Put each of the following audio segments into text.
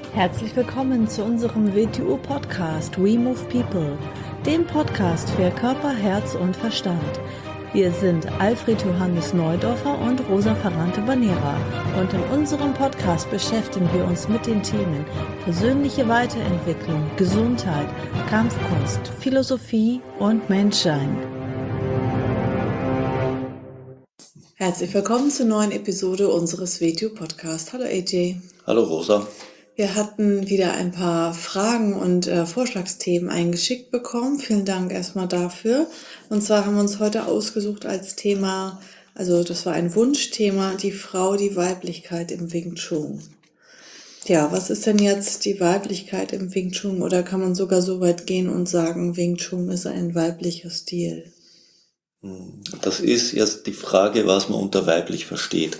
Herzlich willkommen zu unserem WTU-Podcast We Move People, dem Podcast für Körper, Herz und Verstand. Wir sind Alfred Johannes Neudorfer und Rosa Ferrante Banera und in unserem Podcast beschäftigen wir uns mit den Themen persönliche Weiterentwicklung, Gesundheit, Kampfkunst, Philosophie und Menschsein. Herzlich willkommen zur neuen Episode unseres WTU-Podcasts. Hallo AJ. Hallo Rosa. Wir hatten wieder ein paar Fragen und Vorschlagsthemen eingeschickt bekommen. Vielen Dank erstmal dafür. Und zwar haben wir uns heute ausgesucht als Thema, also das war ein Wunschthema, die Frau, die Weiblichkeit im Wing Chun. Ja, was ist denn jetzt die Weiblichkeit im Wing Chun? Oder kann man sogar so weit gehen und sagen, Wing Chun ist ein weiblicher Stil? Das ist jetzt die Frage, was man unter weiblich versteht.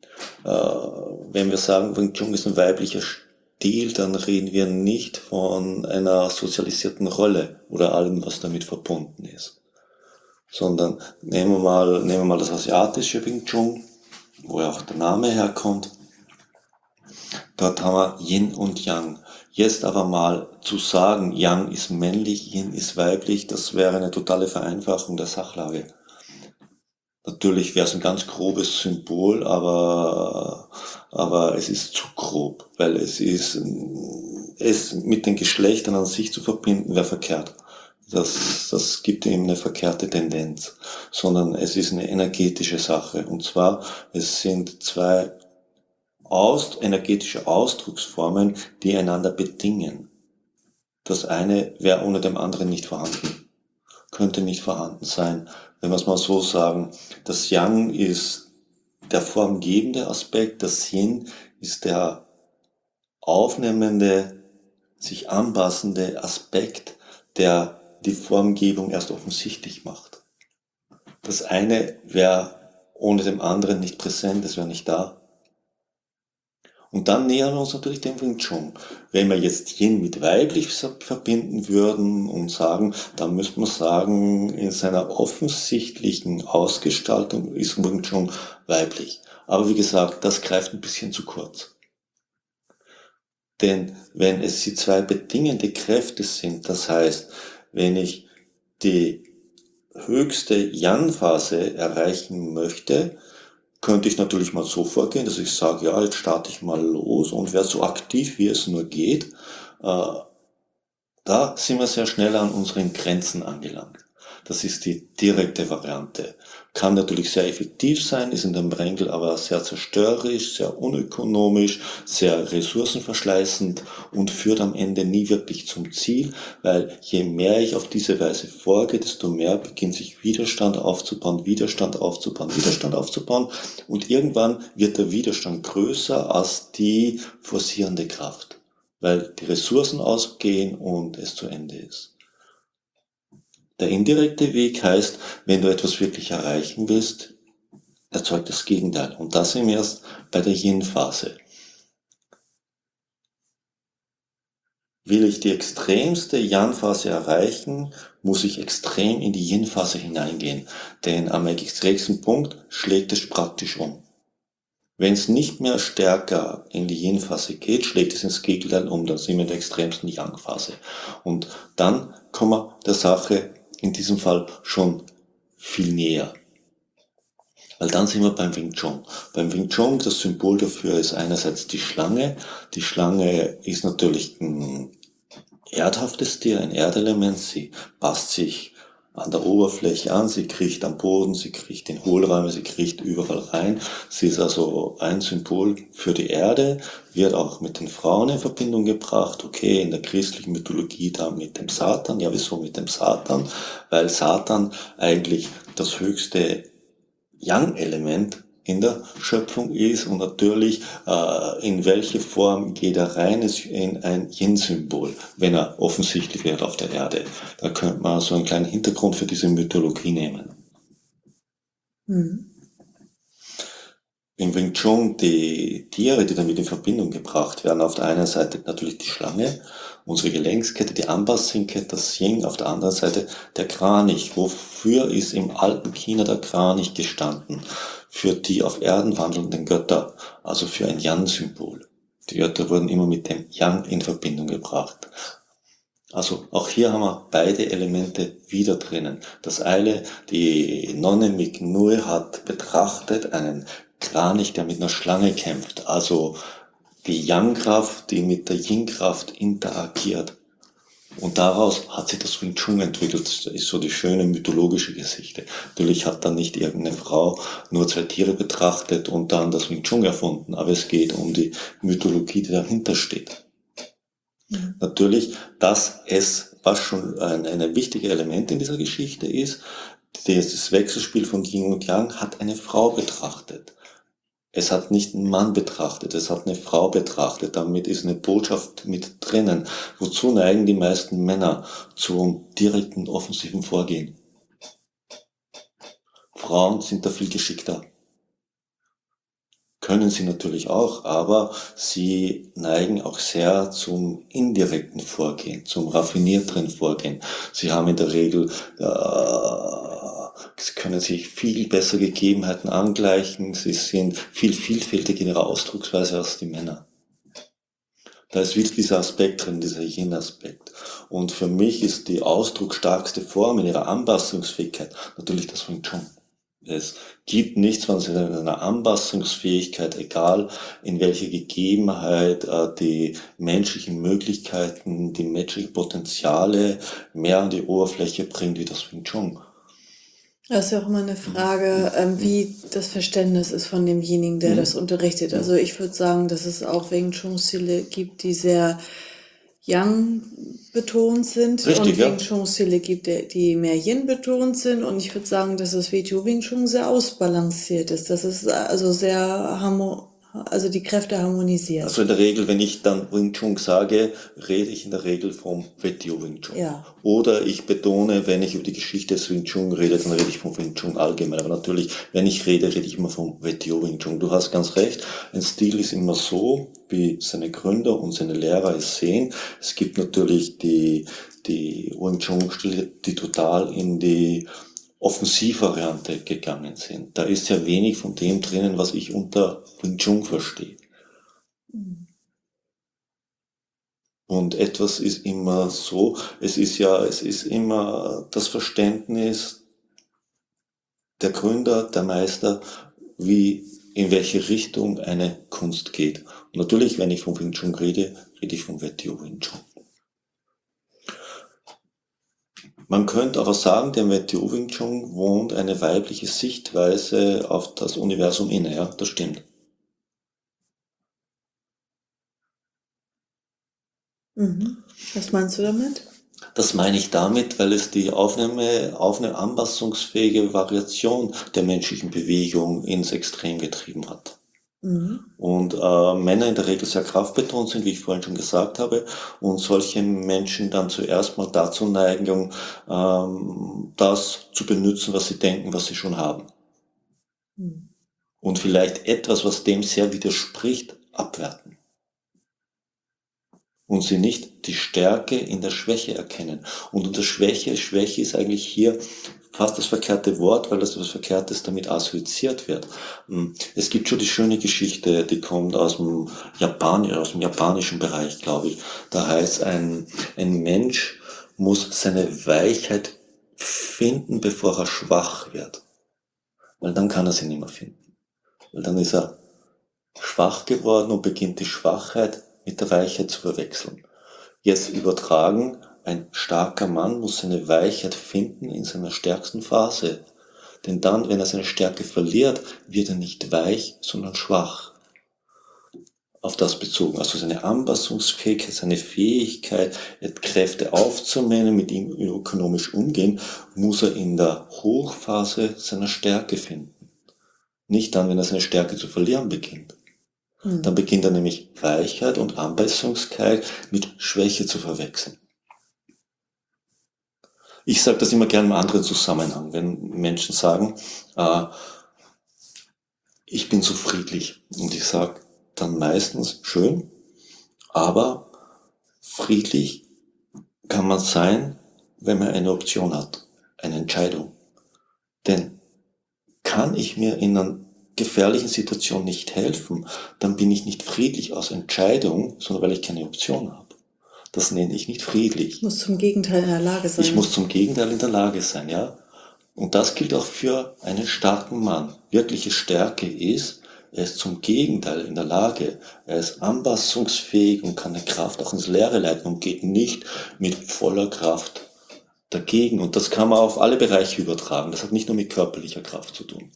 Wenn wir sagen, Wing Chun ist ein weiblicher Stil, dann reden wir nicht von einer sozialisierten Rolle oder allem, was damit verbunden ist. Sondern nehmen wir mal das asiatische Wing Chun, wo ja auch der Name herkommt. Dort haben wir Yin und Yang. Jetzt aber mal zu sagen, Yang ist männlich, Yin ist weiblich, das wäre eine totale Vereinfachung der Sachlage. Natürlich wäre es ein ganz grobes Symbol, aber es ist zu grob, weil es mit den Geschlechtern an sich zu verbinden, wäre verkehrt. Das gibt ihm eine verkehrte Tendenz, sondern es ist eine energetische Sache. Und zwar, es sind zwei energetische Ausdrucksformen, die einander bedingen. Das eine wäre ohne dem anderen nicht vorhanden, könnte nicht vorhanden sein. Wenn wir es mal so sagen, das Yang ist der formgebende Aspekt, das Yin ist der aufnehmende, sich anpassende Aspekt, der die Formgebung erst offensichtlich macht. Das eine wäre ohne dem anderen nicht präsent, es wäre nicht da. Und dann nähern wir uns natürlich dem Wing Chun. Wenn wir jetzt Yin mit weiblich verbinden würden und sagen, dann müsste man sagen, in seiner offensichtlichen Ausgestaltung ist Wing Chun weiblich. Aber wie gesagt, das greift ein bisschen zu kurz. Denn wenn es die zwei bedingende Kräfte sind, das heißt, wenn ich die höchste Yang-Phase erreichen möchte, könnte ich natürlich mal so vorgehen, dass ich sage, ja, jetzt starte ich mal los und werde so aktiv, wie es nur geht. Da sind wir sehr schnell an unseren Grenzen angelangt. Das ist die direkte Variante. Kann natürlich sehr effektiv sein, ist in der Regel aber sehr zerstörerisch, sehr unökonomisch, sehr ressourcenverschleißend und führt am Ende nie wirklich zum Ziel, weil je mehr ich auf diese Weise vorgehe, desto mehr beginnt sich Widerstand aufzubauen und irgendwann wird der Widerstand größer als die forcierende Kraft, weil die Ressourcen ausgehen und es zu Ende ist. Der indirekte Weg heißt, wenn du etwas wirklich erreichen willst, erzeugt das Gegenteil. Und das sind wir erst bei der Yin-Phase. Will ich die extremste Yang-Phase erreichen, muss ich extrem in die Yin-Phase hineingehen. Denn am extremsten Punkt schlägt es praktisch um. Wenn es nicht mehr stärker in die Yin-Phase geht, schlägt es ins Gegenteil um. Dann sind wir in der extremsten Yang-Phase. Und dann kommen wir der Sache in diesem Fall schon viel näher. Weil dann sind wir beim Wing Chun. Beim Wing Chun, das Symbol dafür ist einerseits die Schlange. Die Schlange ist natürlich ein erdhaftes Tier, ein Erdelement. Sie passt sich an der Oberfläche an, sie kriecht am Boden, sie kriecht in Hohlräume, sie kriecht überall rein. Sie ist also ein Symbol für die Erde, wird auch mit den Frauen in Verbindung gebracht. Okay, in der christlichen Mythologie dann mit dem Satan. Ja, wieso mit dem Satan? Weil Satan eigentlich das höchste Yang-Element in der Schöpfung ist und natürlich in welche Form geht er rein, ist in ein Yin-Symbol, wenn er offensichtlich wird auf der Erde. Da könnte man so einen kleinen Hintergrund für diese Mythologie nehmen. Im Wing Chun, die Tiere, die damit in Verbindung gebracht werden, auf der einen Seite natürlich die Schlange, unsere Gelenkskette, die Anpassingkette, das Yin, auf der anderen Seite der Kranich. Wofür ist im alten China der Kranich gestanden? Für die auf Erden wandelnden Götter, also für ein Yang-Symbol. Die Wörter wurden immer mit dem Yang in Verbindung gebracht. Also auch hier haben wir beide Elemente wieder drinnen. Das eine, die Nonne Mignue hat betrachtet einen Kranich, der mit einer Schlange kämpft. Also die Yang-Kraft, die mit der Yin-Kraft interagiert. Und daraus hat sich das Wing Chun entwickelt. Das ist so die schöne mythologische Geschichte. Natürlich hat dann nicht irgendeine Frau nur zwei Tiere betrachtet und dann das Wing Chun erfunden, aber es geht um die Mythologie, die dahinter steht. Natürlich, was schon ein wichtiges Element in dieser Geschichte ist, dieses Wechselspiel von Yin und Yang hat eine Frau betrachtet. Es hat nicht einen Mann betrachtet, es hat eine Frau betrachtet. Damit ist eine Botschaft mit drinnen. Wozu neigen die meisten Männer? Zum direkten, offensiven Vorgehen. Frauen sind da viel geschickter. Können sie natürlich auch, aber sie neigen auch sehr zum indirekten Vorgehen, zum raffinierteren Vorgehen. Sie haben in der Regel, sie können sich viel besser Gegebenheiten angleichen, sie sind viel vielfältiger in ihrer Ausdrucksweise als die Männer. Da ist wieder dieser Aspekt drin, dieser Yin-Aspekt. Und für mich ist die ausdrucksstarkste Form in ihrer Anpassungsfähigkeit natürlich das Wing Chun. Es gibt nichts, was in einer Anpassungsfähigkeit, egal in welcher Gegebenheit, die menschlichen Möglichkeiten, die menschlichen Potenziale mehr an die Oberfläche bringt wie das Wing Chun. Das ist ja auch immer eine Frage, wie das Verständnis ist von demjenigen, der das unterrichtet. Also ich würde sagen, dass es auch Wing Chun-Stile gibt, die sehr Yang betont sind, Richtig, und ja. Wing Chun-Stile gibt, die mehr Yin betont sind, und ich würde sagen, dass das WTO Wing Chun sehr ausbalanciert ist. Das ist also also die Kräfte harmonisiert. Also in der Regel, wenn ich dann Wing Chun sage, rede ich in der Regel vom WTO Wing Chun. Ja. Oder ich betone, wenn ich über die Geschichte des Wing Chun rede, dann rede ich vom Wing Chun allgemein. Aber natürlich, wenn ich rede ich immer vom WTO Wing Chun. Du hast ganz recht, ein Stil ist immer so, wie seine Gründer und seine Lehrer es sehen. Es gibt natürlich die Wing Chun-Stile, die total in die Offensivvariante gegangen sind. Da ist ja wenig von dem drinnen, was ich unter Wing Chun verstehe. Und etwas ist immer so, es ist immer das Verständnis der Gründer, der Meister, in welche Richtung eine Kunst geht. Und natürlich, wenn ich vom Wing Chun rede ich vom WTO Wing Chun. Man könnte aber sagen, dem WTO Wing Chun wohnt eine weibliche Sichtweise auf das Universum inne, ja, das stimmt. Was meinst du damit? Das meine ich damit, weil es auf eine anpassungsfähige Variation der menschlichen Bewegung ins Extrem getrieben hat. Und Männer in der Regel sehr kraftbetont sind, wie ich vorhin schon gesagt habe, und solche Menschen dann zuerst mal dazu neigen, das zu benutzen, was sie denken, was sie schon haben. Und vielleicht etwas, was dem sehr widerspricht, abwerten. Und sie nicht die Stärke in der Schwäche erkennen. Und unter Schwäche ist eigentlich hier fast das verkehrte Wort, weil das was Verkehrtes damit assoziiert wird. Es gibt schon die schöne Geschichte, die kommt aus dem japanischen Bereich, glaube ich. Da heißt ein Mensch muss seine Weichheit finden, bevor er schwach wird. Weil dann kann er sie nicht mehr finden. Weil dann ist er schwach geworden und beginnt die Schwachheit mit der Weichheit zu verwechseln. Jetzt übertragen, ein starker Mann muss seine Weichheit finden in seiner stärksten Phase. Denn dann, wenn er seine Stärke verliert, wird er nicht weich, sondern schwach. Auf das bezogen, also seine Anpassungsfähigkeit, seine Fähigkeit, Kräfte aufzunehmen, mit ihm ökonomisch umgehen, muss er in der Hochphase seiner Stärke finden. Nicht dann, wenn er seine Stärke zu verlieren beginnt. Dann beginnt er nämlich Weichheit und Anpassungsfähigkeit mit Schwäche zu verwechseln. Ich sage das immer gerne im anderen Zusammenhang, wenn Menschen sagen, ich bin so friedlich. Und ich sage dann meistens, schön, aber friedlich kann man sein, wenn man eine Option hat, eine Entscheidung. Denn kann ich mir in einem gefährlichen Situation nicht helfen, dann bin ich nicht friedlich aus Entscheidung, sondern weil ich keine Option habe. Das nenne ich nicht friedlich. Ich muss zum Gegenteil in der Lage sein. Ich muss zum Gegenteil in der Lage sein, ja. Und das gilt auch für einen starken Mann. Wirkliche Stärke ist, er ist zum Gegenteil in der Lage. Er ist anpassungsfähig und kann eine Kraft auch ins Leere leiten und geht nicht mit voller Kraft dagegen. Und das kann man auf alle Bereiche übertragen. Das hat nicht nur mit körperlicher Kraft zu tun.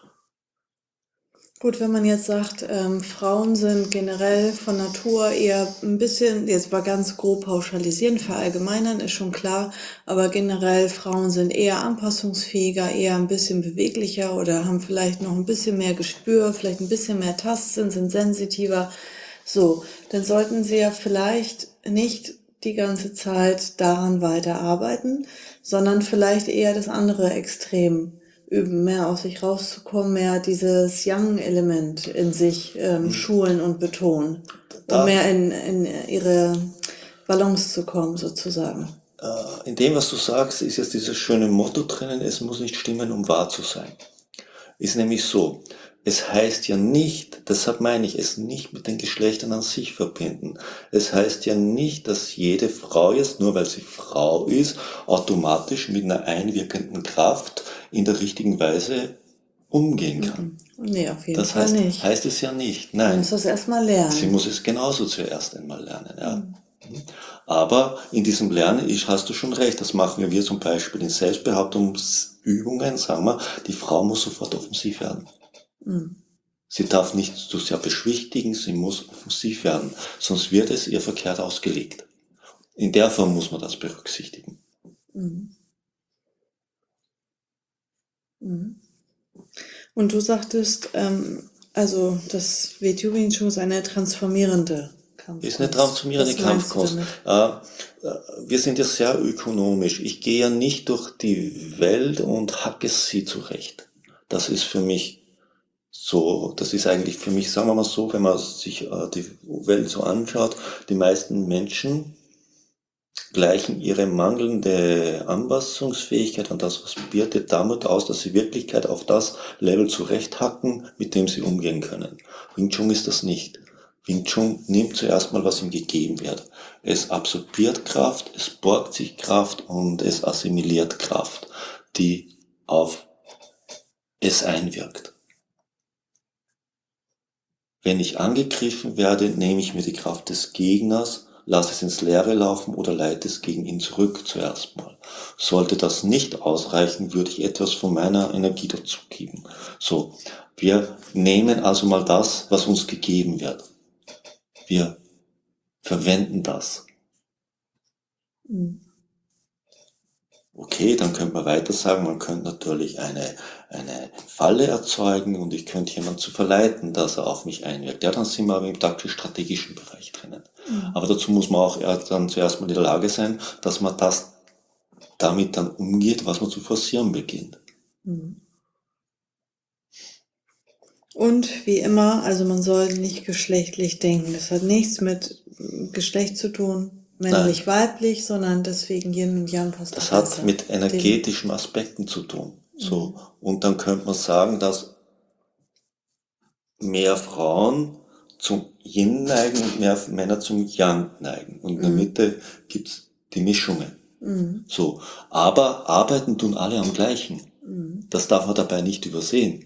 Gut, wenn man jetzt sagt, Frauen sind generell von Natur eher ein bisschen, jetzt mal ganz grob pauschalisieren, verallgemeinern ist schon klar, aber generell Frauen sind eher anpassungsfähiger, eher ein bisschen beweglicher oder haben vielleicht noch ein bisschen mehr Gespür, vielleicht ein bisschen mehr Tastsinn, sind sensitiver. So, dann sollten sie ja vielleicht nicht die ganze Zeit daran weiterarbeiten, sondern vielleicht eher das andere Extrem üben, mehr aus sich rauszukommen, mehr dieses Yang-Element in sich schulen und betonen, um mehr in ihre Balance zu kommen, sozusagen. In dem, was du sagst, ist jetzt dieses schöne Motto drinnen, es muss nicht stimmen, um wahr zu sein. Ist nämlich so, es heißt ja nicht, deshalb meine ich es nicht mit den Geschlechtern an sich verbinden. Es heißt ja nicht, dass jede Frau jetzt, nur weil sie Frau ist, automatisch mit einer einwirkenden Kraft in der richtigen Weise umgehen kann. Nee, auf jeden Das Fall heißt, nicht. heißt es ja nicht. Man Nein, muss das erstmal lernen. sie muss es genauso zuerst einmal lernen. Ja. Aber in diesem Lernen hast du schon recht, das machen wir zum Beispiel in Selbstbehauptungsübungen, sagen wir, die Frau muss sofort offensiv werden. Sie darf nicht zu sehr beschwichtigen, sie muss offensiv werden, sonst wird es ihr verkehrt ausgelegt. In der Form muss man das berücksichtigen. Und du sagtest, also das Wing Chun ist eine transformierende Kampfkunst. Ist eine transformierende Was meinst du Kampfkunst. Wir sind ja sehr ökonomisch. Ich gehe ja nicht durch die Welt und hacke sie zurecht. Das ist für mich so, das ist eigentlich für mich, sagen wir mal so, wenn man sich die Welt so anschaut, die meisten Menschen gleichen ihre mangelnde Anpassungsfähigkeit an das, was bietet, damit aus, dass sie Wirklichkeit auf das Level zurechthacken, mit dem sie umgehen können. Wing Chun ist das nicht. Wing Chun nimmt zuerst mal, was ihm gegeben wird. Es absorbiert Kraft, es borgt sich Kraft und es assimiliert Kraft, die auf es einwirkt. Wenn ich angegriffen werde, nehme ich mir die Kraft des Gegners, lasse es ins Leere laufen oder leite es gegen ihn zurück zuerst mal. Sollte das nicht ausreichen, würde ich etwas von meiner Energie dazugeben. So, wir nehmen also mal das, was uns gegeben wird. Wir verwenden das. Okay, dann könnte man weiter sagen, man könnte natürlich eine Falle erzeugen und ich könnte jemanden zu verleiten, dass er auf mich einwirkt. Ja, dann sind wir aber im taktisch-strategischen Bereich drinnen. Aber dazu muss man auch dann zuerst mal in der Lage sein, dass man das damit dann umgeht, was man zu forcieren beginnt. Und wie immer, also man soll nicht geschlechtlich denken. Das hat nichts mit Geschlecht zu tun, männlich, weiblich, sondern deswegen Yin und Yang passt Das auch hat besser. mit energetischen Aspekten zu tun. So. Und dann könnte man sagen, dass mehr Frauen zum Yin neigen und mehr Männer zum Yang neigen. Und in der Mitte gibt's die Mischungen. So. Aber arbeiten tun alle am gleichen. Das darf man dabei nicht übersehen.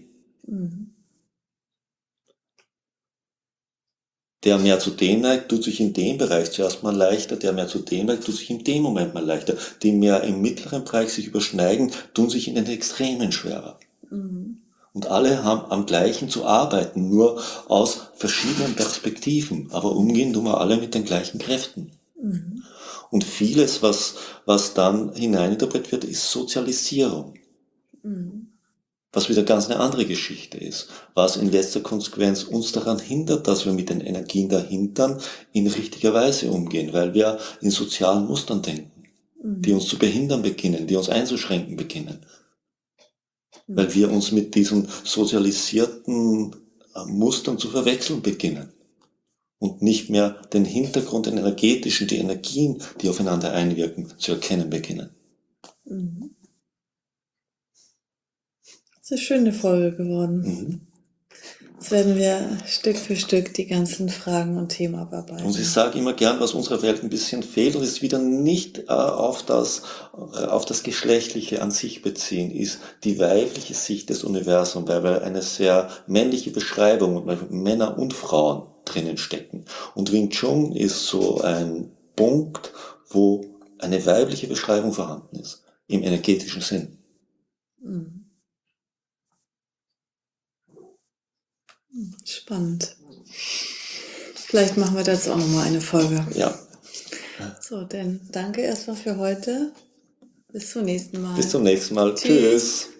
Der mehr zu dem neigt, tut sich in dem Bereich zuerst mal leichter, der mehr zu dem neigt, tut sich in dem Moment mal leichter. Die mehr im mittleren Bereich sich überschneiden, tun sich in den Extremen schwerer. Und alle haben am gleichen zu arbeiten, nur aus verschiedenen Perspektiven. Aber umgehen tun wir alle mit den gleichen Kräften. Und vieles, was dann hineininterpretiert wird, ist Sozialisierung. Was wieder ganz eine andere Geschichte ist. Was in letzter Konsequenz uns daran hindert, dass wir mit den Energien dahinter in richtiger Weise umgehen, weil wir in sozialen Mustern denken, die uns zu behindern beginnen, die uns einzuschränken beginnen. Weil wir uns mit diesen sozialisierten Mustern zu verwechseln beginnen und nicht mehr den Hintergrund, den energetischen, die Energien, die aufeinander einwirken, zu erkennen beginnen. Das ist eine schöne Folge geworden. Jetzt werden wir Stück für Stück die ganzen Fragen und Themen Und ich abarbeiten. sage immer gern, was unserer Welt ein bisschen fehlt und es wieder nicht auf das Geschlechtliche an sich beziehen, ist die weibliche Sicht des Universums, weil wir eine sehr männliche Beschreibung und Männer und Frauen drinnen stecken. Und Wing Chun ist so ein Punkt, wo eine weibliche Beschreibung vorhanden ist, im energetischen Sinn. Mhm. Spannend. Vielleicht machen wir dazu auch nochmal eine Folge. Ja, So, dann danke erstmal für heute. Bis zum nächsten Mal. bis zum nächsten Mal. Tschüss. Tschüss.